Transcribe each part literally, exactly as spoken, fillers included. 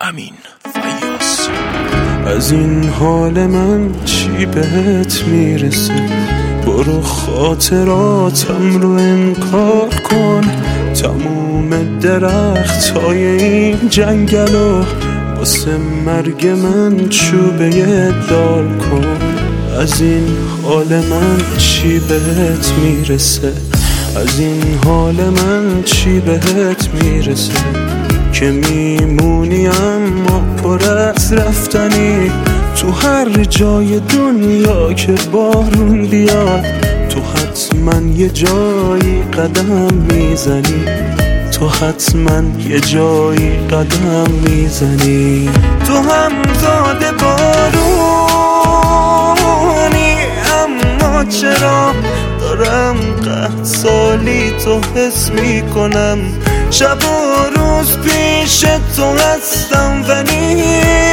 امین فیاض. از این حال من چی بهت میرسه؟ برو خاطراتم رو انکار کن، تموم درخت های این جنگلو واسه مرگ من چوبه دار کن. از این حال من چی بهت میرسه؟ از این حال من چی بهت میرسه؟ که میمونی اما پر از رفتنی، تو هر جای دنیا که بارون بیاد تو حتما یه جایی قدم میزنی، تو حتما یه جایی قدم میزنی. تو هم زاده بارونی اما چرا دارم قحط سالی تو حس میکنم، شب و روز پیش تو هستم ولی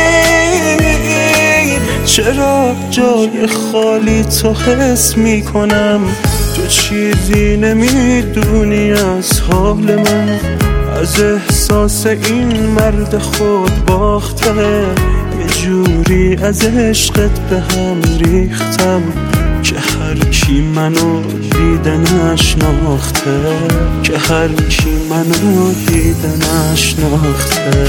چرا جای خالی تو حس میکنم. تو چیزی نمیدونی از حال من، از احساس این مرد خود باخته، یه جوری از عشقت به هم ریختم که هر کی منو دیده نشناخته، که هر کی منو دیده نشناخته.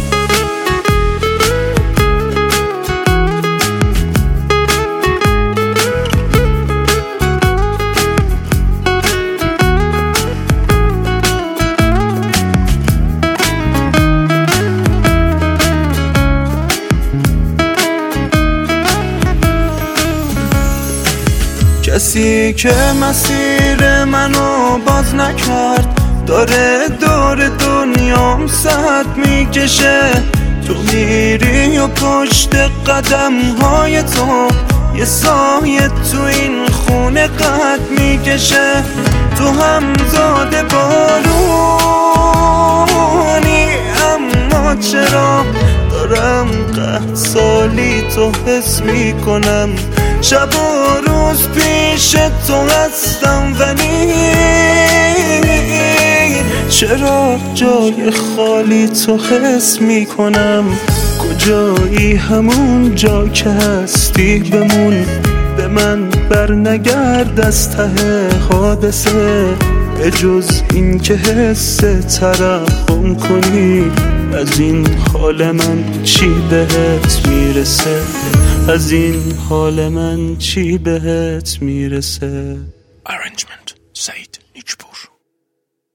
کسی که مسیر منو باز نکرد داره دور دنیام ساعت میکشه، تو میری و پشت قدم های تو یه سایه تو این خونه قد میکشه. تو هم زاده بارونی اما چرا دارم قحط سالی تو حس میکنم، شب و روز پیش تو هستم ولی چرا جای خالی تو حس میکنم. کجایی همون جا که هستی بمون، به من بر نگرد از ته حادثه، به جز این که حس ترحم کنی. از این حال من چی بهت میرسه؟ از این حال من چی بهت میرسه؟ Arrangement